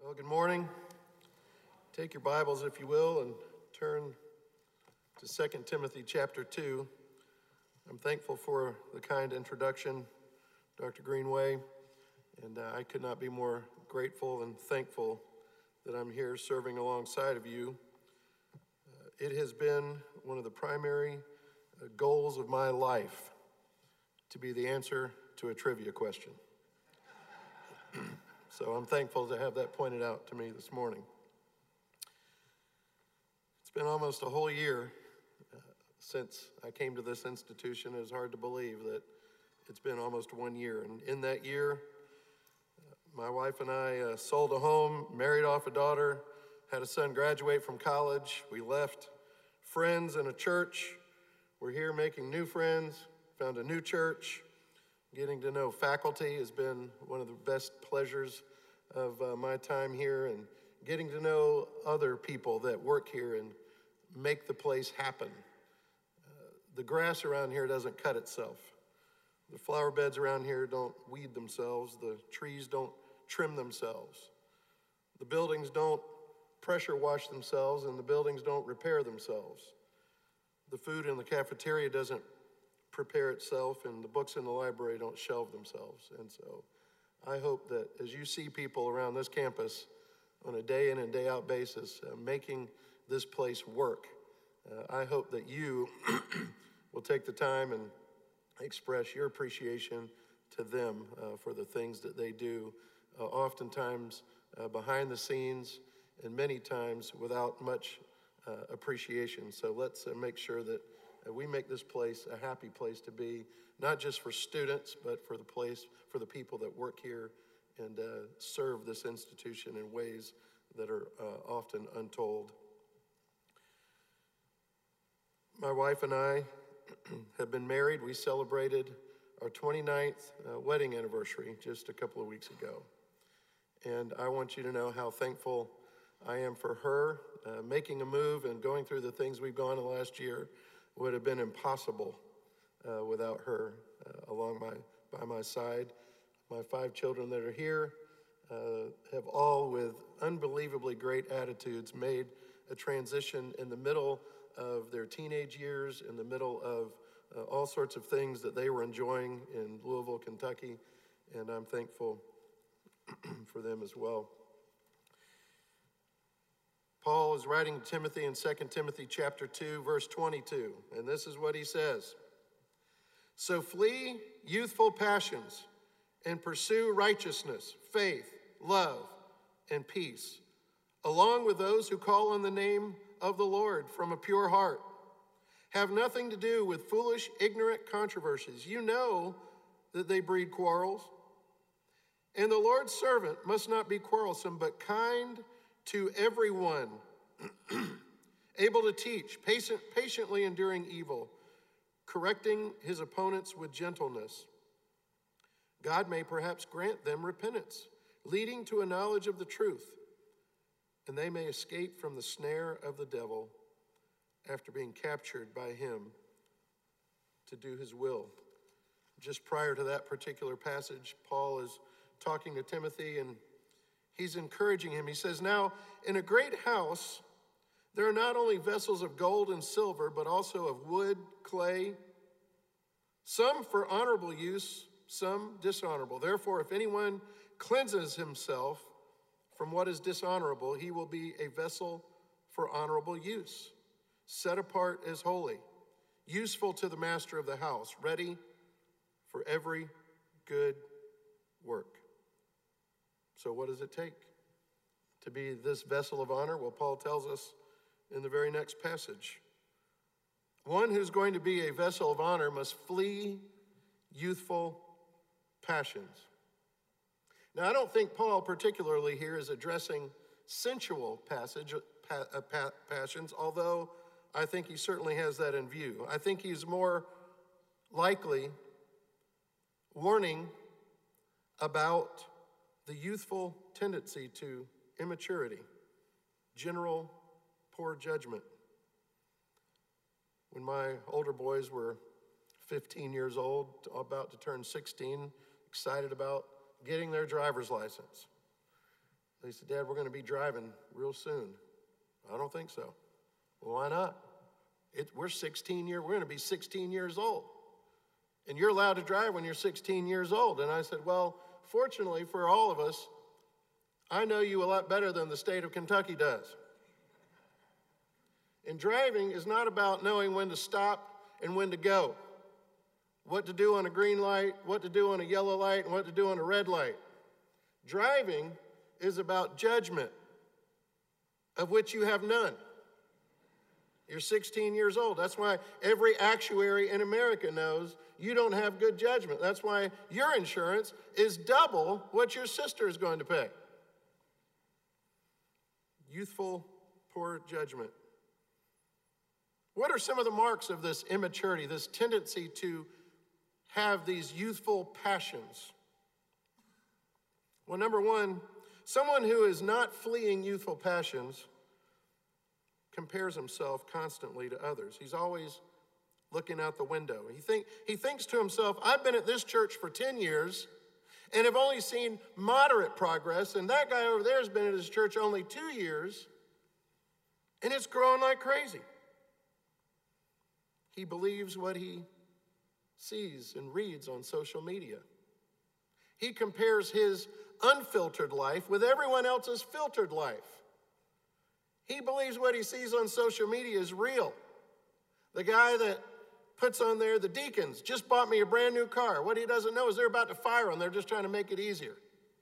Well, good morning. Take your Bibles, if you will, and turn to 2 Timothy chapter 2. I'm thankful for the kind introduction, Dr. Greenway, and I could not be more grateful and thankful that I'm here serving alongside of you. It has been one of the primary goals of my life to be the answer to a trivia question. So I'm thankful to have that pointed out to me this morning. It's been almost a whole year since I came to this institution. It's hard to believe that it's been almost 1 year. And in that year, my wife and I sold a home, married off a daughter, had a son graduate from college. We left friends in a church. We're here making new friends, found a new church. Getting to know faculty has been one of the best pleasures of my time here, and getting to know other people that work here and make the place happen. The grass around here doesn't cut itself. The flower beds around here don't weed themselves. The trees don't trim themselves. The buildings don't pressure wash themselves, and the buildings don't repair themselves. The food in the cafeteria doesn't prepare itself, and the books in the library don't shelve themselves. And so I hope that as you see people around this campus on a day in and day out basis making this place work, I hope that you will take the time and express your appreciation to them for the things that they do, oftentimes behind the scenes and many times without much appreciation. So let's make sure that we make this place a happy place to be, not just for students, but for the people that work here and serve this institution in ways that are often untold. My wife and I have been married. We celebrated our 29th wedding anniversary just a couple of weeks ago. And I want you to know how thankful I am for her. Making a move and going through the things we've gone in the last year would have been impossible without her by my side. My 5 children that are here have all, with unbelievably great attitudes, made a transition in the middle of their teenage years, in the middle of all sorts of things that they were enjoying in Louisville, Kentucky, and I'm thankful for them as well. Paul is writing to Timothy in 2 Timothy chapter 2, verse 22, and this is what he says. So flee youthful passions and pursue righteousness, faith, love, and peace, along with those who call on the name of the Lord from a pure heart. Have nothing to do with foolish, ignorant controversies. You know that they breed quarrels. And the Lord's servant must not be quarrelsome, but kind to everyone, able to teach, patiently enduring evil, correcting his opponents with gentleness. God may perhaps grant them repentance, leading to a knowledge of the truth, and they may escape from the snare of the devil after being captured by him to do his will. Just prior to that particular passage, Paul is talking to Timothy, and he's encouraging him. He says, now, in a great house, there are not only vessels of gold and silver, but also of wood, clay, some for honorable use, some dishonorable. Therefore, if anyone cleanses himself from what is dishonorable, he will be a vessel for honorable use, set apart as holy, useful to the master of the house, ready for every good work. So what does it take to be this vessel of honor? Well, Paul tells us in the very next passage. One who's going to be a vessel of honor must flee youthful passions. Now, I don't think Paul particularly here is addressing sensual passions, although I think he certainly has that in view. I think he's more likely warning about the youthful tendency to immaturity, general poor judgment. When my older boys were 15 years old, about to turn 16, excited about getting their driver's license, They said, Dad, we're going to be driving real soon. I don't think so. Well, why not? We're going to be 16 years old. And you're allowed to drive when you're 16 years old. And I said, well, fortunately for all of us, I know you a lot better than the state of Kentucky does. And driving is not about knowing when to stop and when to go, what to do on a green light, what to do on a yellow light, and what to do on a red light. Driving is about judgment, of which you have none. You're 16 years old. That's why every actuary in America knows you don't have good judgment. That's why your insurance is double what your sister is going to pay. Youthful, poor judgment. What are some of the marks of this immaturity, this tendency to have these youthful passions? Well, number one, someone who is not fleeing youthful passions compares himself constantly to others. He's always looking out the window. He thinks to himself, I've been at this church for 10 years and have only seen moderate progress, and that guy over there has been at his church only 2 years, and it's growing like crazy. He believes what he sees and reads on social media. He compares his unfiltered life with everyone else's filtered life. He believes what he sees on social media is real. The guy that puts on there, the deacons just bought me a brand new car. What he doesn't know is they're about to fire him. They're just trying to make it easier.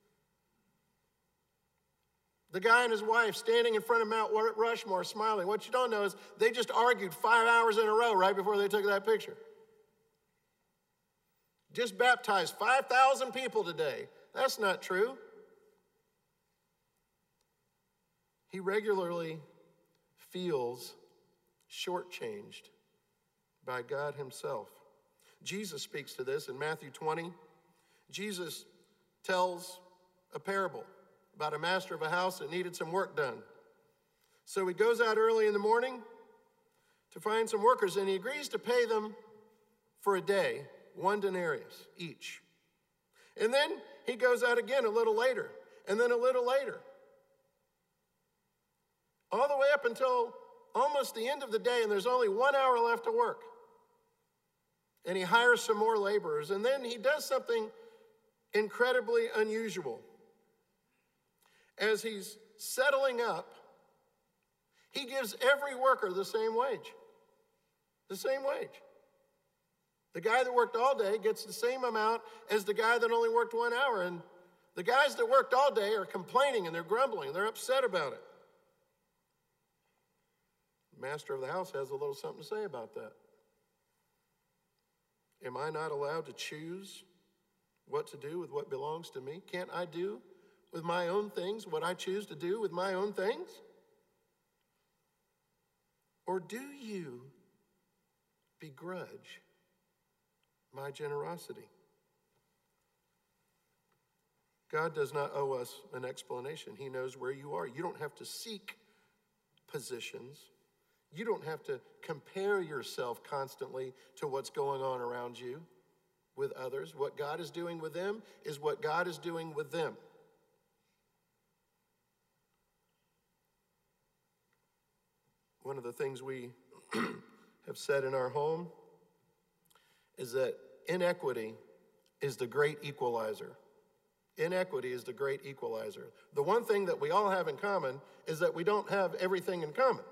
The guy and his wife standing in front of Mount Rushmore smiling. What you don't know is they just argued 5 hours in a row right before they took that picture. Just baptized 5,000 people today. That's not true. He regularly feels shortchanged by God himself. Jesus speaks to this in Matthew 20. Jesus tells a parable about a master of a house that needed some work done. So he goes out early in the morning to find some workers, and he agrees to pay them for a day, 1 denarius each. And then he goes out again a little later, and then a little later. All the way up until almost the end of the day, and there's only 1 hour left to work. And he hires some more laborers, and then he does something incredibly unusual. As he's settling up, he gives every worker the same wage. The same wage. The guy that worked all day gets the same amount as the guy that only worked 1 hour. And the guys that worked all day are complaining and they're grumbling and they're upset about it. The master of the house has a little something to say about that. Am I not allowed to choose what to do with what belongs to me? Can't I do with my own things what I choose to do with my own things? Or do you begrudge my generosity? God does not owe us an explanation. He knows where you are. You don't have to seek positions. You don't have to compare yourself constantly to what's going on around you with others. What God is doing with them is what God is doing with them. One of the things we have said in our home is that inequity is the great equalizer. Inequity is the great equalizer. The one thing that we all have in common is that we don't have everything in common.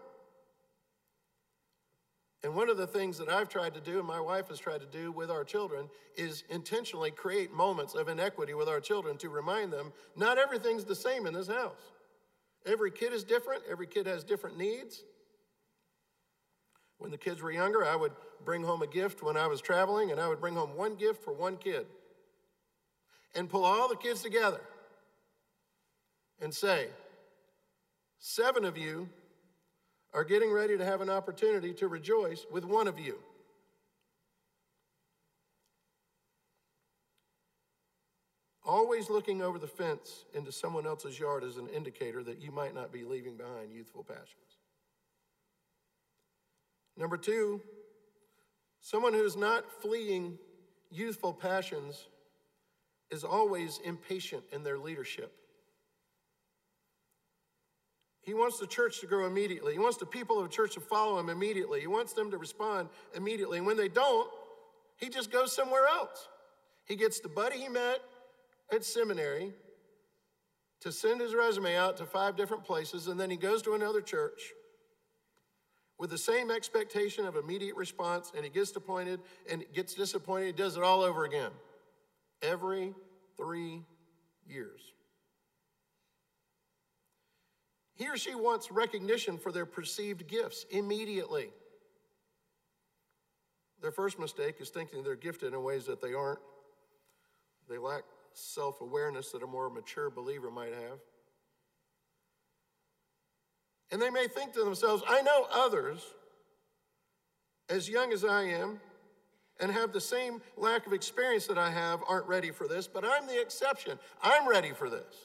And one of the things that I've tried to do, and my wife has tried to do with our children, is intentionally create moments of inequity with our children to remind them not everything's the same in this house. Every kid is different. Every kid has different needs. When the kids were younger, I would bring home a gift when I was traveling, and I would bring home one gift for one kid and pull all the kids together and say, 7 of you are getting ready to have an opportunity to rejoice with one of you. Always looking over the fence into someone else's yard is an indicator that you might not be leaving behind youthful passions. Number 2, someone who is not fleeing youthful passions is always impatient in their leadership. He wants the church to grow immediately. He wants the people of the church to follow him immediately. He wants them to respond immediately. And when they don't, he just goes somewhere else. He gets the buddy he met at seminary to send his resume out to 5 different places, and then he goes to another church with the same expectation of immediate response, and he gets disappointed, he does it all over again. Every 3 years. He or she wants recognition for their perceived gifts immediately. Their first mistake is thinking they're gifted in ways that they aren't. They lack self-awareness that a more mature believer might have. And they may think to themselves, I know others as young as I am and have the same lack of experience that I have aren't ready for this, but I'm the exception. I'm ready for this.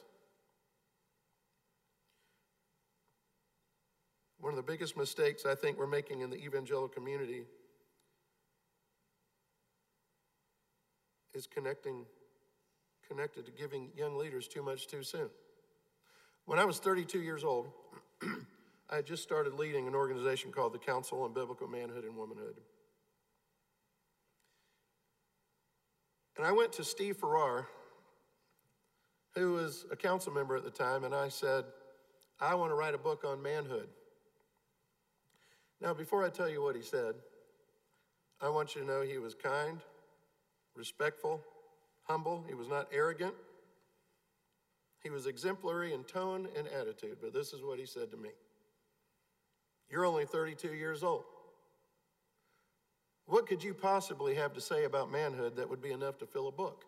One of the biggest mistakes I think we're making in the evangelical community is connected to giving young leaders too much too soon. When I was 32 years old, I had just started leading an organization called the Council on Biblical Manhood and Womanhood. And I went to Steve Farrar, who was a council member at the time, and I said, I want to write a book on manhood. Now, before I tell you what he said, I want you to know he was kind, respectful, humble. He was not arrogant. He was exemplary in tone and attitude, but this is what he said to me. You're only 32 years old. What could you possibly have to say about manhood that would be enough to fill a book?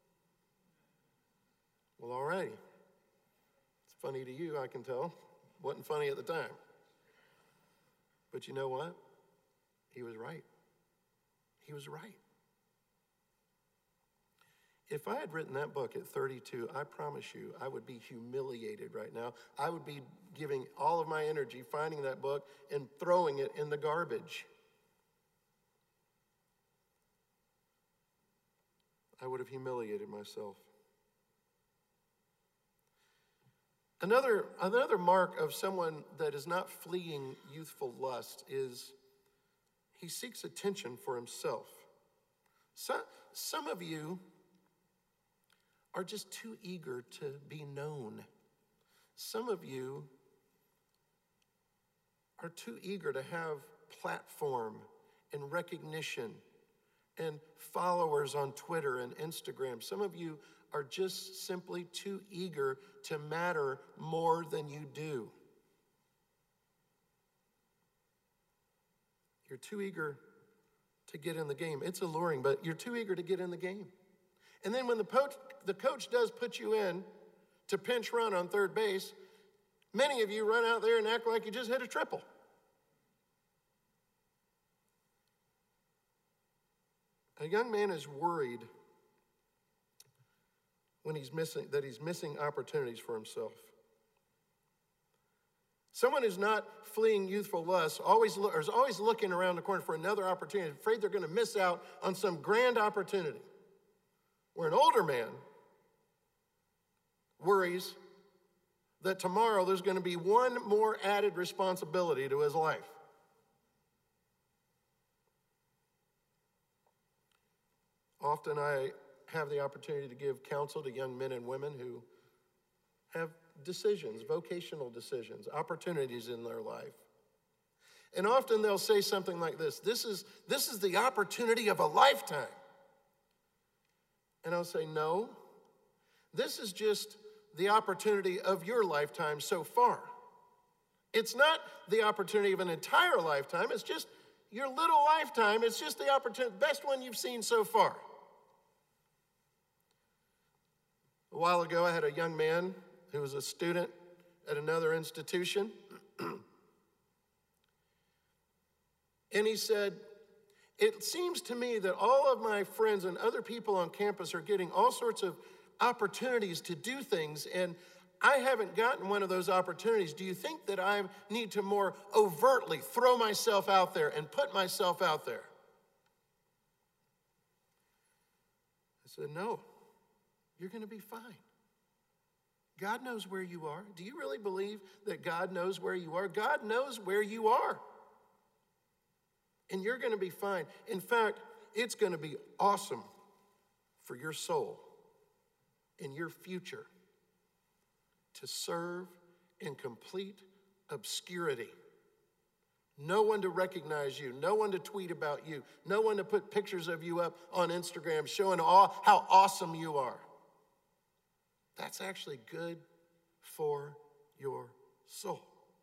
Well, all righty. It's funny to you, I can tell. Wasn't funny at the time. But you know what? He was right. He was right. If I had written that book at 32, I promise you, I would be humiliated right now. I would be giving all of my energy finding that book and throwing it in the garbage. I would have humiliated myself. Another mark of someone that is not fleeing youthful lust is he seeks attention for himself. Some of you are just too eager to be known. Some of you are too eager to have platform and recognition and followers on Twitter and Instagram. Some of you are just simply too eager to matter more than you do. You're too eager to get in the game. It's alluring, but you're too eager to get in the game. And then when the coach does put you in to pinch run on third base, many of you run out there and act like you just hit a triple. A young man is worried when he's missing opportunities for himself. Someone who's not fleeing youthful lust is always looking around the corner for another opportunity, afraid they're going to miss out on some grand opportunity. Where an older man worries that tomorrow there's going to be one more added responsibility to his life. Often I have the opportunity to give counsel to young men and women who have decisions, vocational decisions, opportunities in their life. And often they'll say something like this is the opportunity of a lifetime. And I'll say, no, this is just the opportunity of your lifetime so far. It's not the opportunity of an entire lifetime. It's just your little lifetime. It's just the opportunity, best one you've seen so far. A while ago, I had a young man who was a student at another institution. And he said, it seems to me that all of my friends and other people on campus are getting all sorts of opportunities to do things, and I haven't gotten one of those opportunities. Do you think that I need to more overtly throw myself out there and put myself out there? I said, no, you're going to be fine. God knows where you are. Do you really believe that God knows where you are? God knows where you are. And you're going to be fine. In fact, it's going to be awesome for your soul and your future to serve in complete obscurity. No one to recognize you, no one to tweet about you, no one to put pictures of you up on Instagram showing how awesome you are. That's actually good for your soul.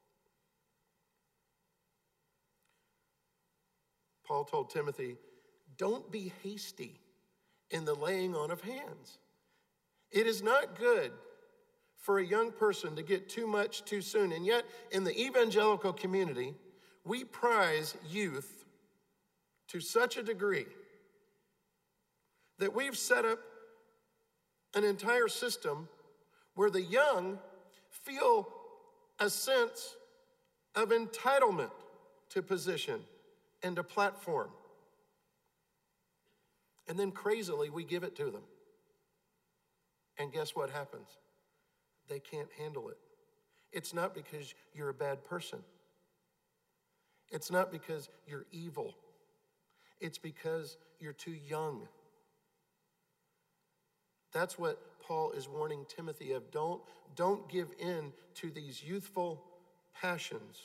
Paul told Timothy, don't be hasty in the laying on of hands. It is not good for a young person to get too much too soon. And yet, in the evangelical community, we prize youth to such a degree that we've set up an entire system where the young feel a sense of entitlement to position and to platform. And then crazily, we give it to them. And guess what happens? They can't handle it. It's not because you're a bad person. It's not because you're evil. It's because you're too young. That's what Paul is warning Timothy of. Don't give in to these youthful passions.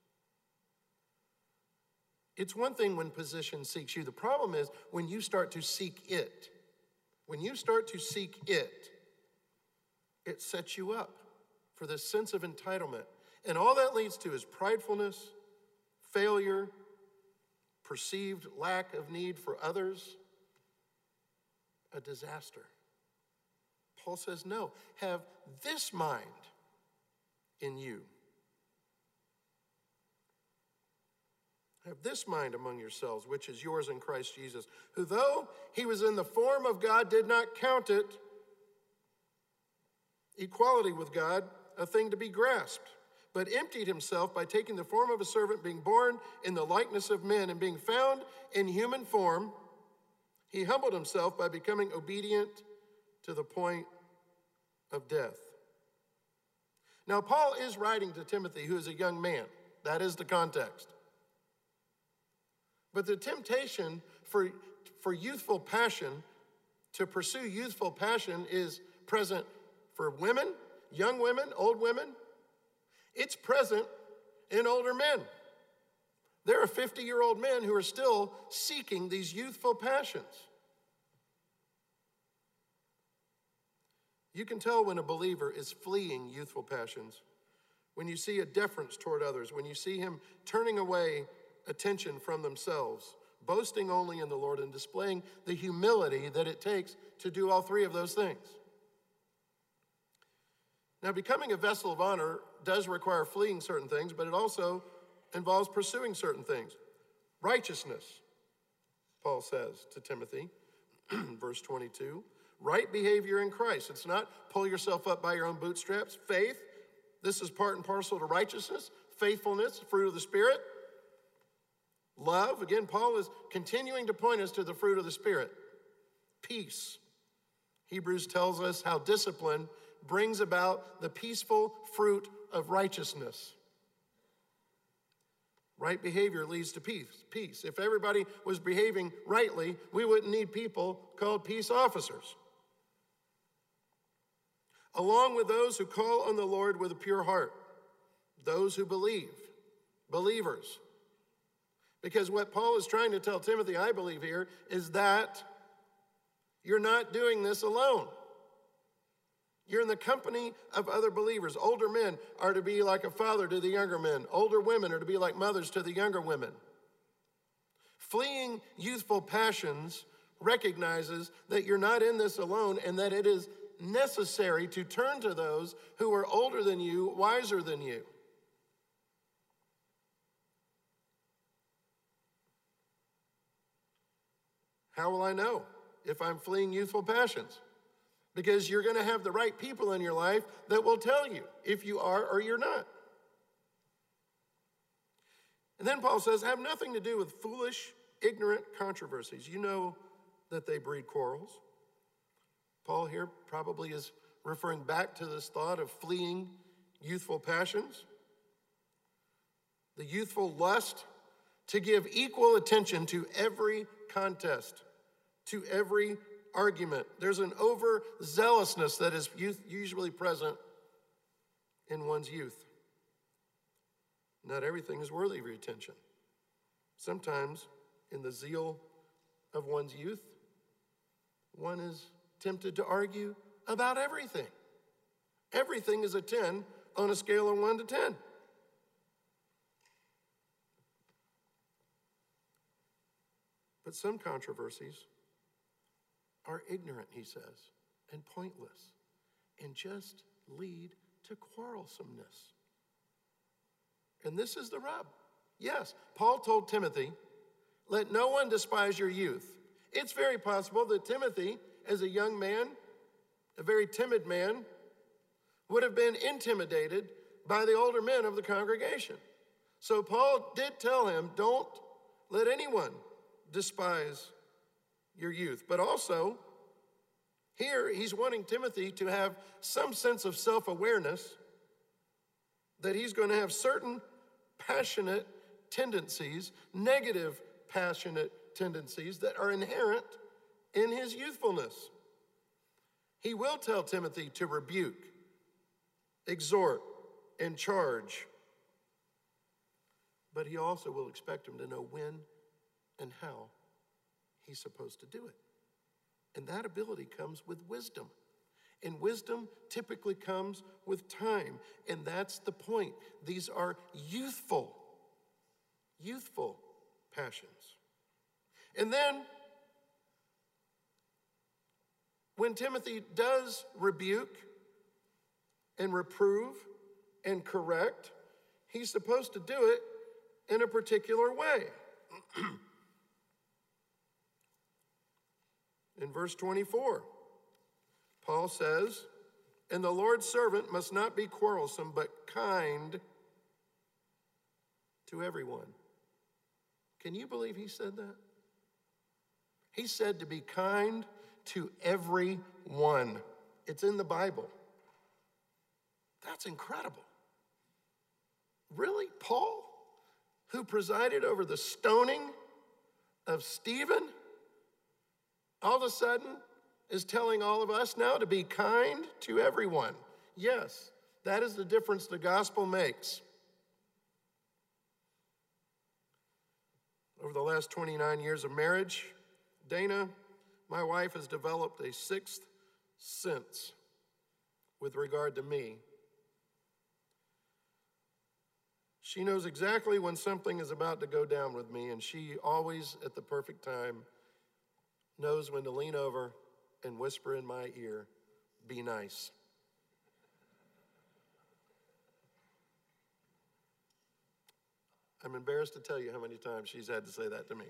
It's one thing when position seeks you. The problem is when you start to seek it. When you start to seek it, it sets you up for this sense of entitlement. And all that leads to is pridefulness, failure, perceived lack of need for others, a disaster. Paul says, no, have this mind in you. Have this mind among yourselves, which is yours in Christ Jesus, who though he was in the form of God, did not count it, equality with God, a thing to be grasped, but emptied himself by taking the form of a servant, being born in the likeness of men, and being found in human form, he humbled himself by becoming obedient to the point of death. Now, Paul is writing to Timothy, who is a young man. That is the context. But the temptation for youthful passion, to pursue youthful passion, is present for women, young women, old women. It's present in older men. There are 50-year-old men who are still seeking these youthful passions. You can tell when a believer is fleeing youthful passions, when you see a deference toward others, when you see him turning away attention from themselves, boasting only in the Lord, and displaying the humility that it takes to do all three of those things. Now, becoming a vessel of honor does require fleeing certain things, but it also involves pursuing certain things. Righteousness, Paul says to Timothy, verse 22, right behavior in Christ. It's not pull yourself up by your own bootstraps. Faith, this is part and parcel to righteousness. Faithfulness, fruit of the Spirit. Love, again, Paul is continuing to point us to the fruit of the Spirit. Peace. Hebrews tells us how discipline brings about the peaceful fruit of righteousness. Right behavior leads to peace. If everybody was behaving rightly, we wouldn't need people called peace officers. Along with those who call on the Lord with a pure heart, those who believe, believers. Because what Paul is trying to tell Timothy, I believe here, is that you're not doing this alone. You're in the company of other believers. Older men are to be like a father to the younger men. Older women are to be like mothers to the younger women. Fleeing youthful passions recognizes that you're not in this alone and that it is necessary to turn to those who are older than you, wiser than you. How will I know if I'm fleeing youthful passions? Because you're going to have the right people in your life that will tell you if you are or you're not. And then Paul says, have nothing to do with foolish, ignorant controversies. You know that they breed quarrels. Paul here probably is referring back to this thought of fleeing youthful passions. The youthful lust to give equal attention to every contest, to every argument. There's an overzealousness that is usually present in one's youth. Not everything is worthy of your attention. Sometimes, in the zeal of one's youth, one is tempted to argue about everything. Everything is a 10 on a scale of 1 to 10. But some controversies are ignorant, he says, and pointless, and just lead to quarrelsomeness. And this is the rub. Yes, Paul told Timothy, let no one despise your youth. It's very possible that Timothy, as a young man, a very timid man, would have been intimidated by the older men of the congregation. So Paul did tell him, don't let anyone despise your youth. But also, here he's wanting Timothy to have some sense of self-awareness that he's going to have certain passionate tendencies, negative passionate tendencies that are inherent in his youthfulness. He will tell Timothy to rebuke, exhort, and charge. But he also will expect him to know when and how he's supposed to do it. And that ability comes with wisdom. And wisdom typically comes with time. And that's the point. These are youthful passions. And then, when Timothy does rebuke and reprove and correct, he's supposed to do it in a particular way. In verse 24, Paul says, and the Lord's servant must not be quarrelsome, but kind to everyone. Can you believe he said that? He said to be kind to everyone. It's in the Bible. That's incredible. Really? Paul, who presided over the stoning of Stephen, all of a sudden is telling all of us now to be kind to everyone. Yes, that is the difference the gospel makes. Over the last 29 years of marriage, Dana, my wife, has developed a sixth sense with regard to me. She knows exactly when something is about to go down with me, and she always, at the perfect time, knows when to lean over and whisper in my ear, be nice. I'm embarrassed to tell you how many times she's had to say that to me.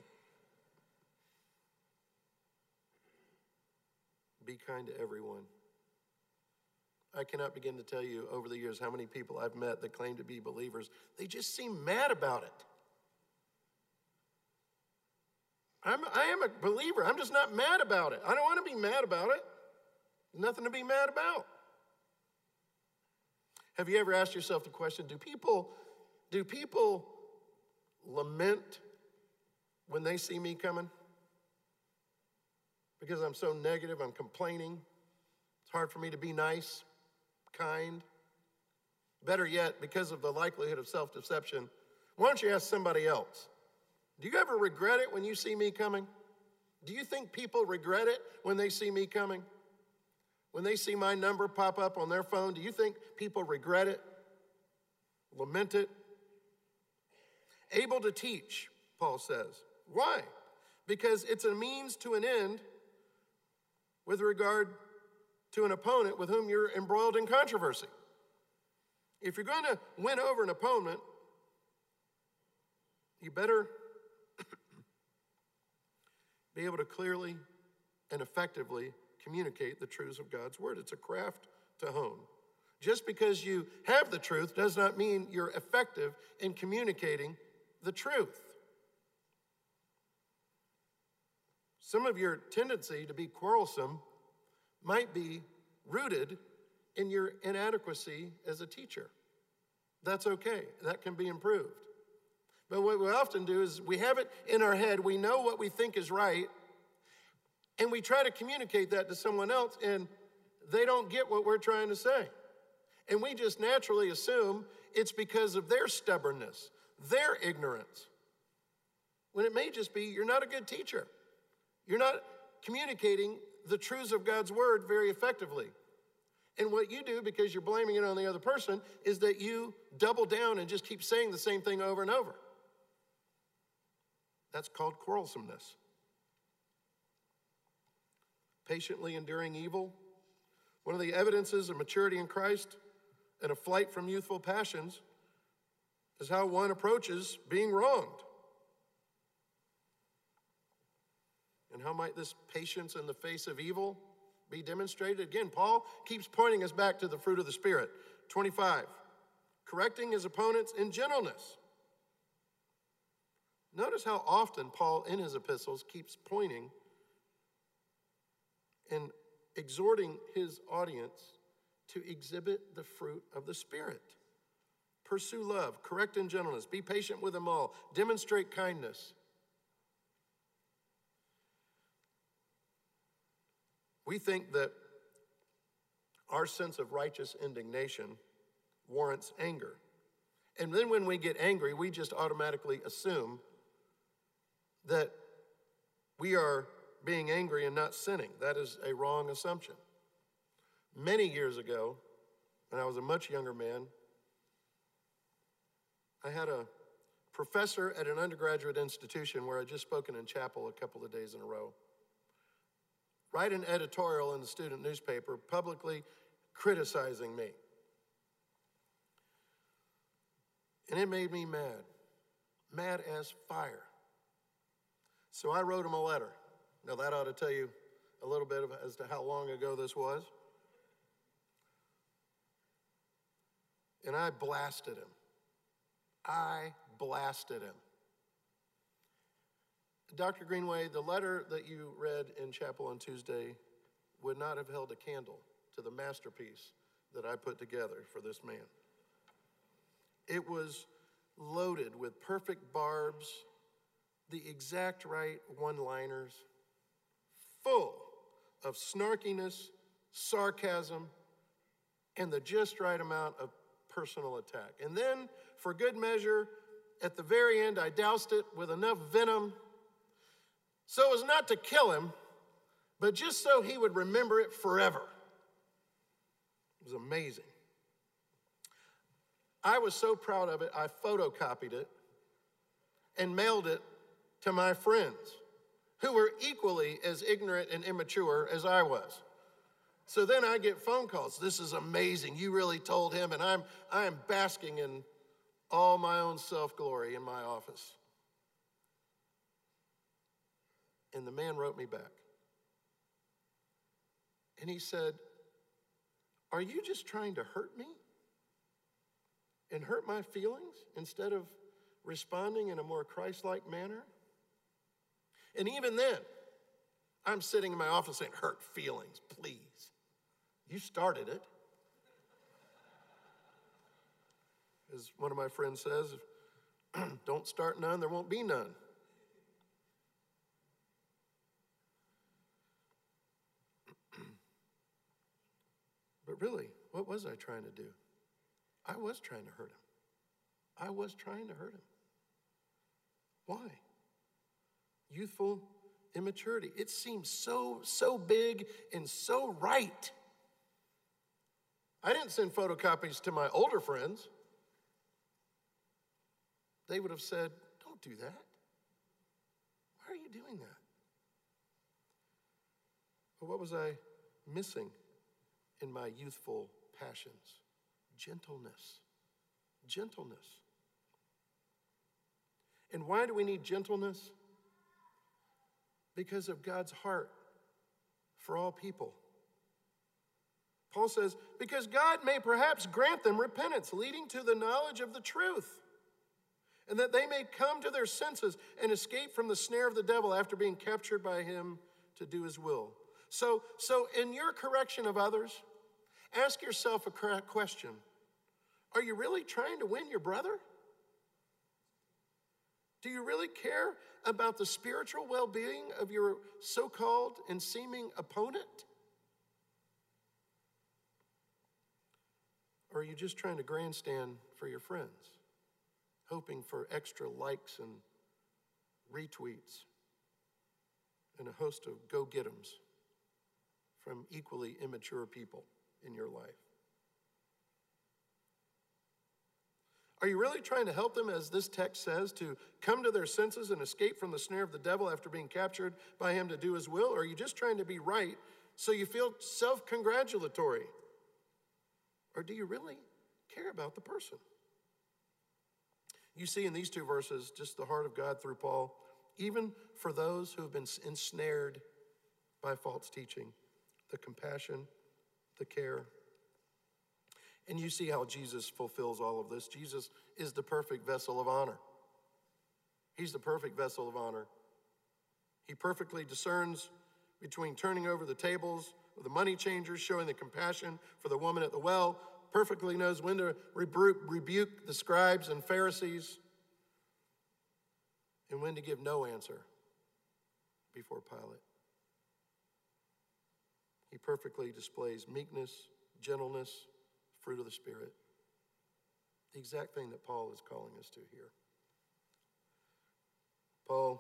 Be kind to everyone. I cannot begin to tell you over the years how many people I've met that claim to be believers. They just seem mad about it. I am a believer. I'm just not mad about it. I don't want to be mad about it. There's nothing to be mad about. Have you ever asked yourself the question, do people lament when they see me coming? Because I'm so negative, I'm complaining. It's hard for me to be nice, kind. Better yet, because of the likelihood of self-deception, why don't you ask somebody else? Do you ever regret it when you see me coming? Do you think people regret it when they see me coming? When they see my number pop up on their phone, do you think people regret it? Lament it? Able to teach, Paul says. Why? Because it's a means to an end with regard to an opponent with whom you're embroiled in controversy. If you're going to win over an opponent, you better be able to clearly and effectively communicate the truths of God's word. It's a craft to hone. Just because you have the truth does not mean you're effective in communicating the truth. Some of your tendency to be quarrelsome might be rooted in your inadequacy as a teacher. That's okay. That can be improved. But what we often do is we have it in our head, we know what we think is right, and we try to communicate that to someone else, and they don't get what we're trying to say. And we just naturally assume it's because of their stubbornness, their ignorance, when it may just be you're not a good teacher. You're not communicating the truths of God's word very effectively. And what you do, because you're blaming it on the other person, is that you double down and just keep saying the same thing over and over. That's called quarrelsomeness. Patiently enduring evil. One of the evidences of maturity in Christ and a flight from youthful passions is how one approaches being wronged. And how might this patience in the face of evil be demonstrated? Again, Paul keeps pointing us back to the fruit of the Spirit. 25, correcting his opponents in gentleness. Notice how often Paul in his epistles keeps pointing and exhorting his audience to exhibit the fruit of the Spirit. Pursue love, correct in gentleness, be patient with them all, demonstrate kindness. We think that our sense of righteous indignation warrants anger. And then when we get angry, we just automatically assume that we are being angry and not sinning. That is a wrong assumption. Many years ago, when I was a much younger man, I had a professor at an undergraduate institution where I'd just spoken in chapel a couple of days in a row write an editorial in the student newspaper publicly criticizing me. And it made me mad as fire. So I wrote him a letter. Now that ought to tell you a little bit as to how long ago this was. And I blasted him. Dr. Greenway, the letter that you read in chapel on Tuesday would not have held a candle to the masterpiece that I put together for this man. It was loaded with perfect barbs, the exact right one-liners, full of snarkiness, sarcasm, and the just right amount of personal attack. And then, for good measure, at the very end, I doused it with enough venom so as not to kill him, but just so he would remember it forever. It was amazing. I was so proud of it, I photocopied it and mailed it to my friends who were equally as ignorant and immature as I was. So then I get phone calls. This is amazing. You really told him, and I am basking in all my own self-glory in my office. And the man wrote me back. And he said, "Are you just trying to hurt me and hurt my feelings instead of responding in a more Christ-like manner?" And even then, I'm sitting in my office saying, "Hurt feelings, please. You started it." As one of my friends says, don't start none, there won't be none. But really, what was I trying to do? I was trying to hurt him. Why? Youthful immaturity. It seems so big and so right. I didn't send photocopies to my older friends. They would have said, "Don't do that. Why are you doing that?" But what was I missing in my youthful passions? Gentleness. And why do we need gentleness? Because of God's heart for all people. Paul says, because God may perhaps grant them repentance, leading to the knowledge of the truth, and that they may come to their senses and escape from the snare of the devil after being captured by him to do his will. So in your correction of others, ask yourself a question. Are you really trying to win your brother? Do you really care about the spiritual well-being of your so-called and seeming opponent? Or are you just trying to grandstand for your friends, hoping for extra likes and retweets and a host of go-get-ems from equally immature people in your life? Are you really trying to help them, as this text says, to come to their senses and escape from the snare of the devil after being captured by him to do his will? Or are you just trying to be right so you feel self-congratulatory? Or do you really care about the person? You see in these two verses just the heart of God through Paul, even for those who have been ensnared by false teaching, the compassion, the care. And you see how Jesus fulfills all of this. Jesus is the perfect vessel of honor. He's the perfect vessel of honor. He perfectly discerns between turning over the tables of the money changers, showing the compassion for the woman at the well, perfectly knows when to rebuke the scribes and Pharisees, and when to give no answer before Pilate. He perfectly displays meekness, gentleness, fruit of the Spirit. The exact thing that Paul is calling us to here. Paul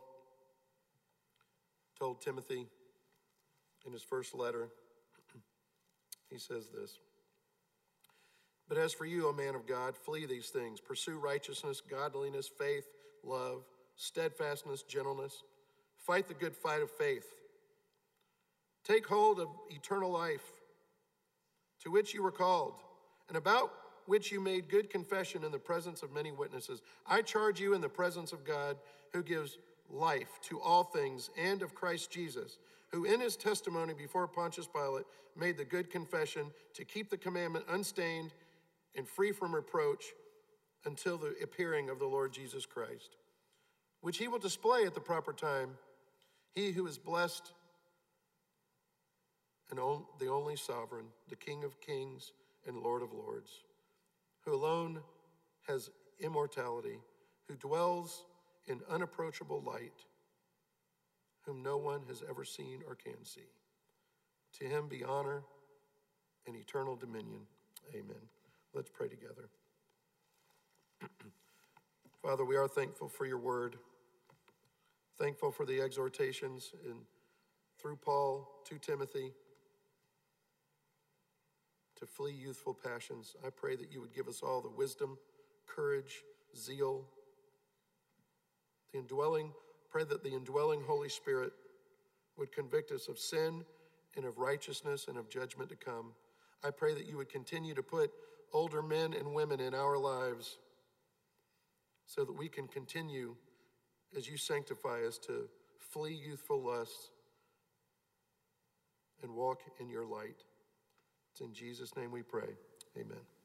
told Timothy in his first letter, he says this: "But as for you, O man of God, flee these things. Pursue righteousness, godliness, faith, love, steadfastness, gentleness. Fight the good fight of faith. Take hold of eternal life, to which you were called, and about which you made good confession in the presence of many witnesses. I charge you in the presence of God, who gives life to all things, and of Christ Jesus, who in his testimony before Pontius Pilate made the good confession to keep the commandment unstained and free from reproach until the appearing of the Lord Jesus Christ, which he will display at the proper time, he who is blessed and the only sovereign, the King of kings and Lord of lords, who alone has immortality, who dwells in unapproachable light, whom no one has ever seen or can see. To him be honor and eternal dominion. Amen." Let's pray together. Father, we are thankful for your word, thankful for the exhortations through Paul to Timothy to flee youthful passions. I pray that you would give us all the wisdom, courage, zeal, pray that the indwelling Holy Spirit would convict us of sin and of righteousness and of judgment to come. I pray that you would continue to put older men and women in our lives so that we can continue, as you sanctify us, to flee youthful lusts and walk in your light. It's in Jesus' name we pray. Amen.